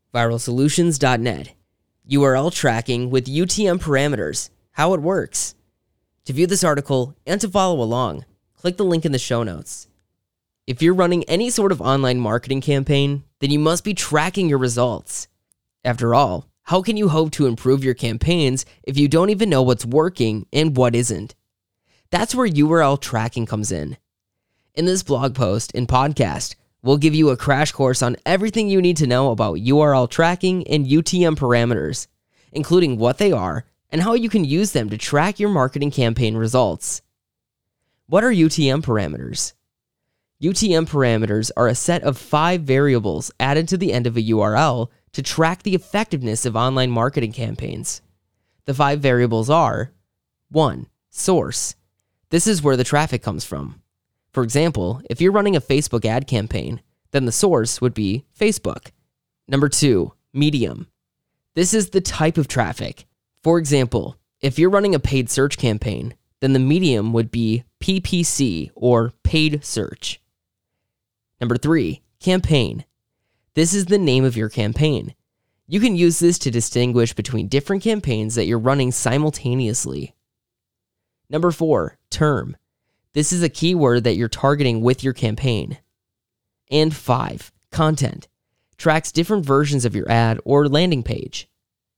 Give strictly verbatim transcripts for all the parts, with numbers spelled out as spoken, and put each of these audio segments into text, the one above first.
Viral Solutions dot net. U R L tracking with U T M parameters. How it works. To view this article and to follow along, click the link in the show notes. If you're running any sort of online marketing campaign, then you must be tracking your results. After all, how can you hope to improve your campaigns if you don't even know what's working and what isn't? That's where U R L tracking comes in. In this blog post and podcast, we'll give you a crash course on everything you need to know about U R L tracking and U T M parameters, including what they are and how you can use them to track your marketing campaign results. What are U T M parameters? U T M parameters are a set of five variables added to the end of a U R L to track the effectiveness of online marketing campaigns. The five variables are: one. Source. This is where the traffic comes from. For example, if you're running a Facebook ad campaign, then the source would be Facebook. Number two. Medium. This is the type of traffic. For example, if you're running a paid search campaign, then the medium would be P P C or paid search. Number three. Campaign. This is the name of your campaign. You can use this to distinguish between different campaigns that you're running simultaneously. Number four. Term. This is a keyword that you're targeting with your campaign. And five. Content. Tracks different versions of your ad or landing page.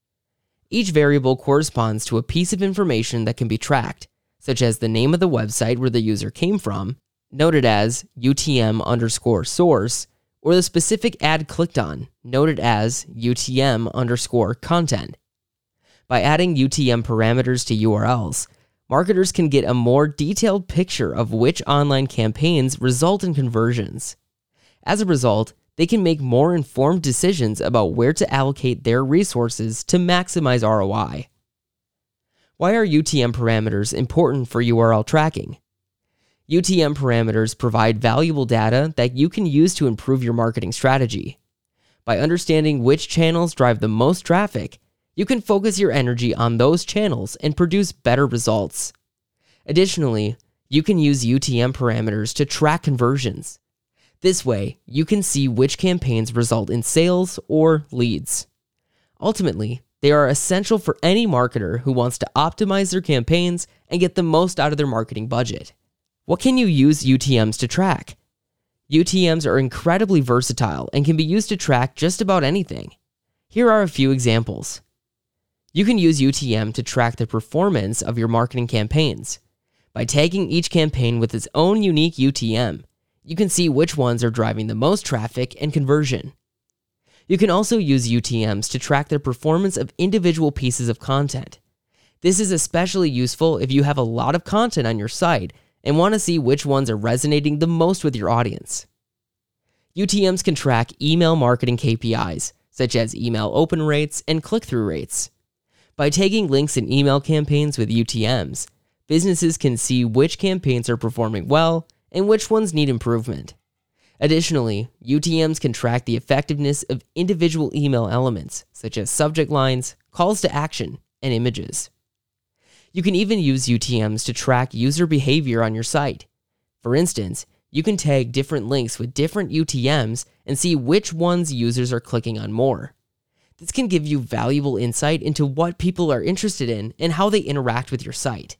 Each variable corresponds to a piece of information that can be tracked, such as the name of the website where the user came from, noted as U T M underscore source, or the specific ad clicked on, noted as U T M underscore content. By adding U T M parameters to U R Ls, marketers can get a more detailed picture of which online campaigns result in conversions. As a result, they can make more informed decisions about where to allocate their resources to maximize R O I. Why are U T M parameters important for U R L tracking? U T M parameters provide valuable data that you can use to improve your marketing strategy. By understanding which channels drive the most traffic, you can focus your energy on those channels and produce better results. Additionally, you can use U T M parameters to track conversions. This way, you can see which campaigns result in sales or leads. Ultimately, they are essential for any marketer who wants to optimize their campaigns and get the most out of their marketing budget. What can you use U T Ms to track? U T Ms are incredibly versatile and can be used to track just about anything. Here are a few examples. You can use U T M to track the performance of your marketing campaigns. By tagging each campaign with its own unique U T M, you can see which ones are driving the most traffic and conversion. You can also use U T Ms to track the performance of individual pieces of content. This is especially useful if you have a lot of content on your site and want to see which ones are resonating the most with your audience. U T Ms can track email marketing K P Is, such as email open rates and click-through rates. By tagging links in email campaigns with U T Ms, businesses can see which campaigns are performing well and which ones need improvement. Additionally, U T Ms can track the effectiveness of individual email elements, such as subject lines, calls to action, and images. You can even use U T Ms to track user behavior on your site. For instance, you can tag different links with different U T Ms and see which ones users are clicking on more. This can give you valuable insight into what people are interested in and how they interact with your site.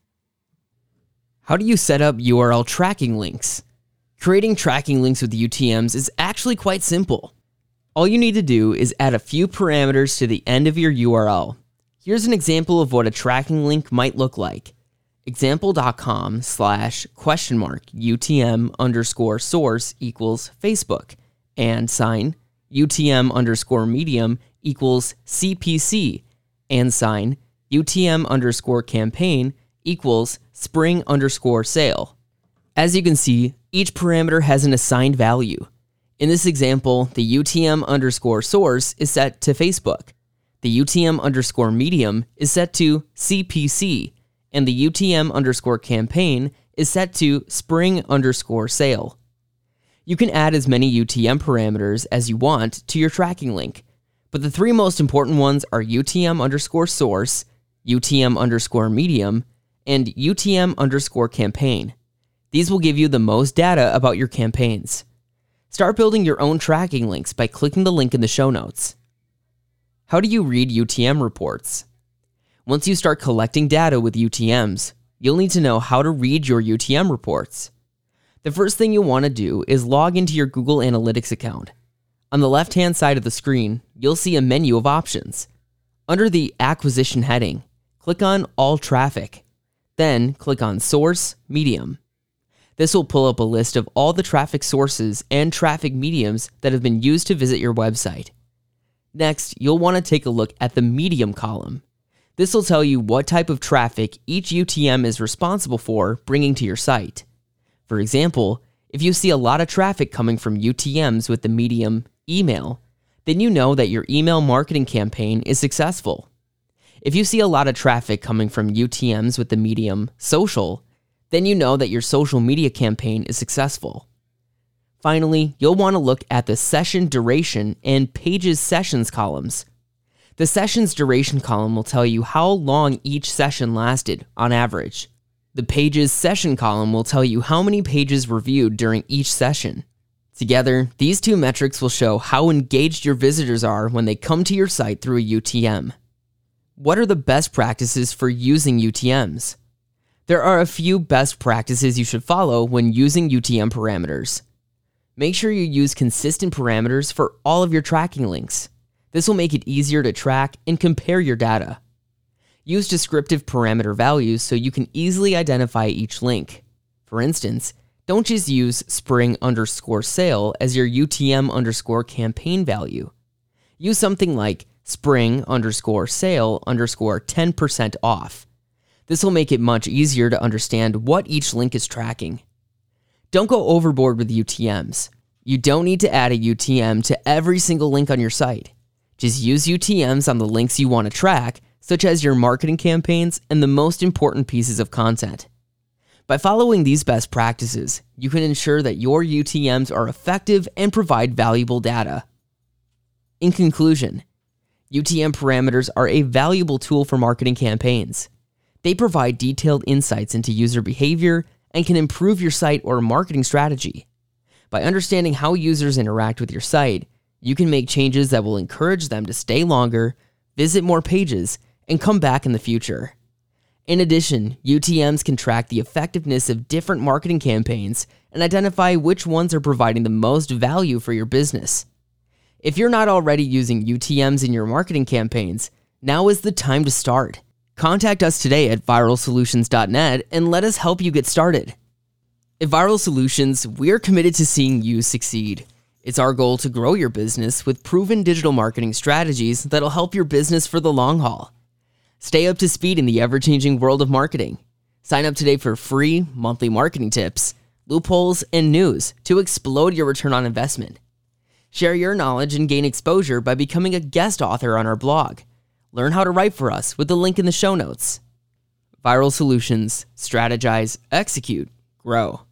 How do you set up U R L tracking links? Creating tracking links with U T Ms is actually quite simple. All you need to do is add a few parameters to the end of your U R L. Here's an example of what a tracking link might look like. Example.com slash question mark UTM underscore source equals Facebook, and sign UTM underscore medium equals C P C, and sign UTM underscore campaign equals spring underscore sale. As you can see, each parameter has an assigned value. In this example, the U T M underscore source is set to Facebook. The U T M underscore medium is set to C P C, and the U T M underscore campaign is set to spring underscore sale. You can add as many U T M parameters as you want to your tracking link, but the three most important ones are U T M underscore source, U T M underscore medium, and U T M underscore campaign. These will give you the most data about your campaigns. Start building your own tracking links by clicking the link in the show notes. How do you read U T M reports? Once you start collecting data with U T Ms, you'll need to know how to read your U T M reports. The first thing you'll want to do is log into your Google Analytics account. On the left-hand side of the screen, you'll see a menu of options. Under the Acquisition heading, click on All Traffic. Then click on Source Medium. This will pull up a list of all the traffic sources and traffic mediums that have been used to visit your website. Next, you'll want to take a look at the Medium column. This will tell you what type of traffic each U T M is responsible for bringing to your site. For example, if you see a lot of traffic coming from U T Ms with the medium email, then you know that your email marketing campaign is successful. If you see a lot of traffic coming from U T Ms with the medium social, then you know that your social media campaign is successful. Finally, you'll want to look at the session duration and pages sessions columns. The sessions duration column will tell you how long each session lasted on average. The pages session column will tell you how many pages were viewed during each session. Together, these two metrics will show how engaged your visitors are when they come to your site through a U T M. What are the best practices for using U T Ms? There are a few best practices you should follow when using U T M parameters. Make sure you use consistent parameters for all of your tracking links. This will make it easier to track and compare your data. Use descriptive parameter values so you can easily identify each link. For instance, don't just use spring underscore sale as your U T M underscore campaign value. Use something like spring underscore sale underscore ten percent off. This will make it much easier to understand what each link is tracking. Don't go overboard with U T Ms. You don't need to add a U T M to every single link on your site. Just use U T Ms on the links you want to track, such as your marketing campaigns and the most important pieces of content. By following these best practices, you can ensure that your U T Ms are effective and provide valuable data. In conclusion, U T M parameters are a valuable tool for marketing campaigns. They provide detailed insights into user behavior and can improve your site or marketing strategy. By understanding how users interact with your site, you can make changes that will encourage them to stay longer, visit more pages, and come back in the future. In addition, U T Ms can track the effectiveness of different marketing campaigns and identify which ones are providing the most value for your business. If you're not already using U T Ms in your marketing campaigns, now is the time to start. Contact us today at viral solutions dot net and let us help you get started. At Viral Solutions, we are committed to seeing you succeed. It's our goal to grow your business with proven digital marketing strategies that'll help your business for the long haul. Stay up to speed in the ever-changing world of marketing. Sign up today for free monthly marketing tips, loopholes, and news to explode your return on investment. Share your knowledge and gain exposure by becoming a guest author on our blog. Learn how to write for us with the link in the show notes. Viral Solutions. Strategize, execute, grow.